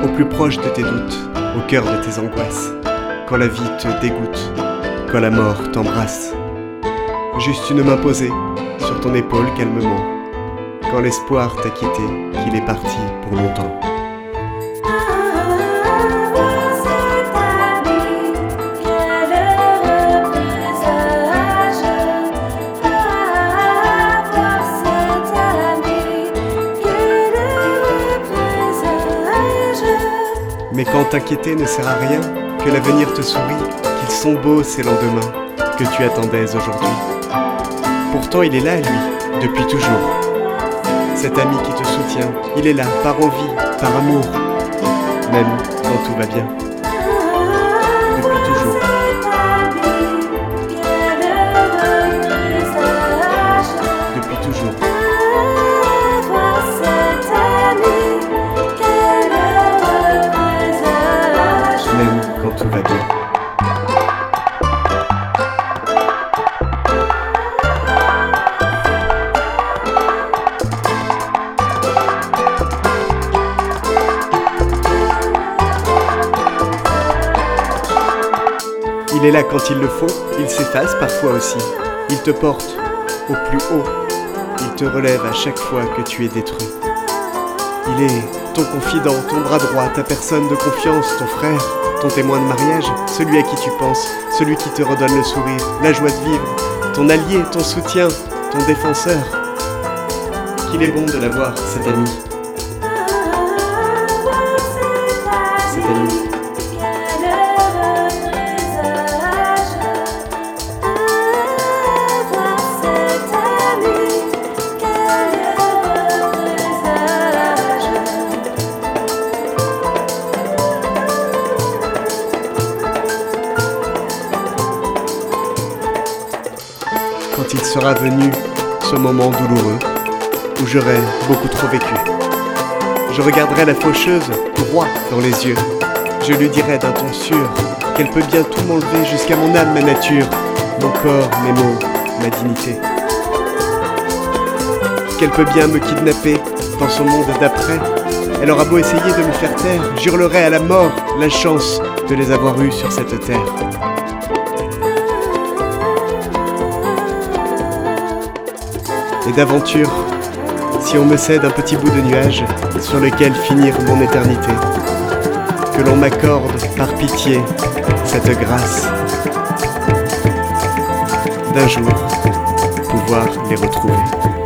au plus proche de tes doutes, au cœur de tes angoisses, quand la vie te dégoûte, quand la mort t'embrasse. Juste une main posée sur ton épaule calmement, quand l'espoir t'a quitté, qu'il est parti pour longtemps. Mais quand t'inquiéter ne sert à rien, que l'avenir te sourit, qu'ils sont beaux ces lendemains que tu attendais aujourd'hui. Pourtant il est là, lui, depuis toujours. Cet ami qui te soutient, il est là, par envie, par amour, même quand tout va bien. Depuis toujours. Depuis toujours. Même quand tout va bien. Il est là quand il le faut, il s'efface parfois aussi. Il te porte au plus haut, il te relève à chaque fois que tu es détruit. Il est ton confident, ton bras droit, ta personne de confiance, ton frère, ton témoin de mariage, celui à qui tu penses, celui qui te redonne le sourire, la joie de vivre, ton allié, ton soutien, ton défenseur. Qu'il est bon de l'avoir, cet ami. Cet ami. Quand il sera venu, ce moment douloureux, où j'aurai beaucoup trop vécu. Je regarderai la faucheuse droit dans les yeux. Je lui dirai d'un ton sûr qu'elle peut bien tout m'enlever jusqu'à mon âme, ma nature, mon corps, mes mots, ma dignité. Qu'elle peut bien me kidnapper dans son monde d'après. Elle aura beau essayer de me faire taire, j'hurlerai à la mort la chance de les avoir eus sur cette terre. Et d'aventure, si on me cède un petit bout de nuage sur lequel finir mon éternité, que l'on m'accorde par pitié cette grâce d'un jour pouvoir les retrouver.